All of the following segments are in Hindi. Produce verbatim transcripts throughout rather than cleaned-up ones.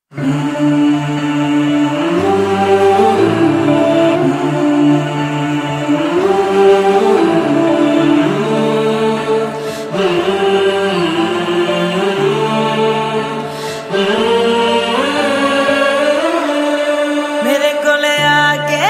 मेरे कोले आके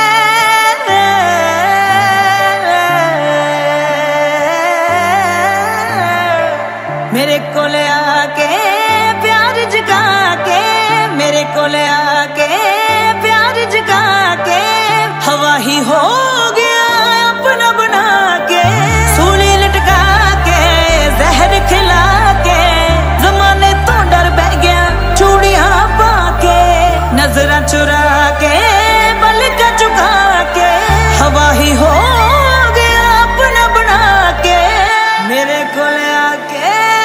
मेरे कोले आके प्यार जगा के मेरे कोले आके प्यार जगा के हवा ही हो गया अपना बना के सूली लटका के जहर खिला के जमाने तो डर बह गया चूड़ियां पाके नजरा चुरा के पलक चुका के हवा ही हो गया अपना बना के मेरे कोले आके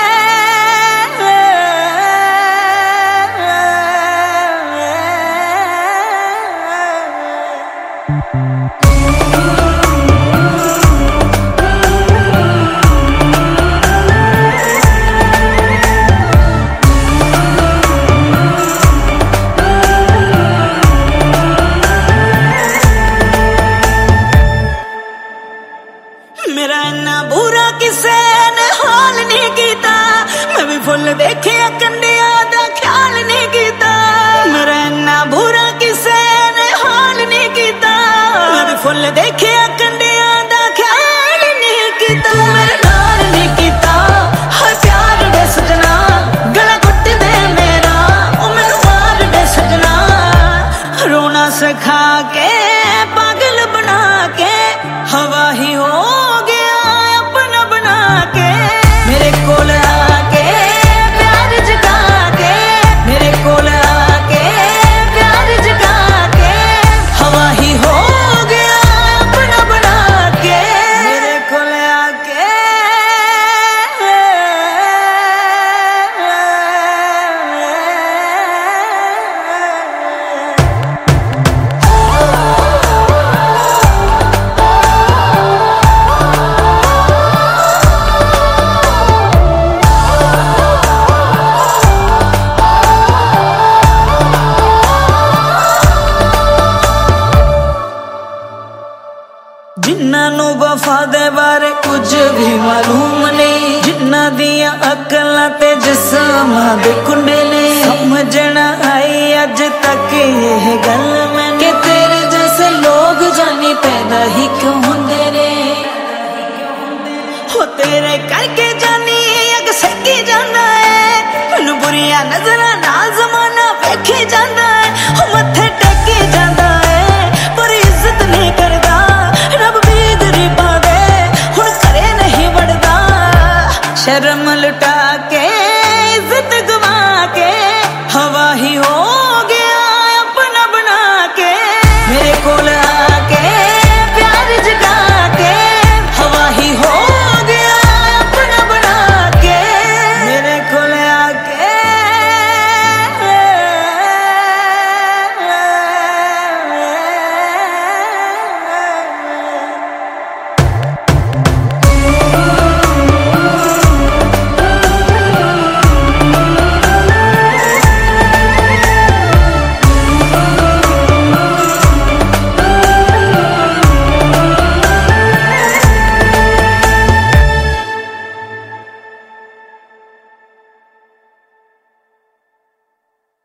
मेरा इन्ना बुरा किसे ने हाल नहीं कीता मैं भी फुल देखे कंडिया दा ख्याल नहीं कीता मेरा इन्ना बुरा किसे ने हाल नहीं कीता मैं भी फुल देखे कंडिया दा ख्याल नहीं कीता मेरे नाल नहीं कीता हर प्यार दे सजना गला घुट दे मेरा ओ मेरे मार दे सजना रोना सिखा के पागल बना के हवा ही हो मेरे कोल आके प्यार जगा के मेरे कोल आके प्यार जगा के हवा ही हो गया अपना बना के मेरे कोल आके जिन्ना नू वफा दे बारे कुछ भी मालूम नहीं जिन्ना दिया अकलां ते जिस्मां दे कुंडे ने समझना आई अज तक यह गल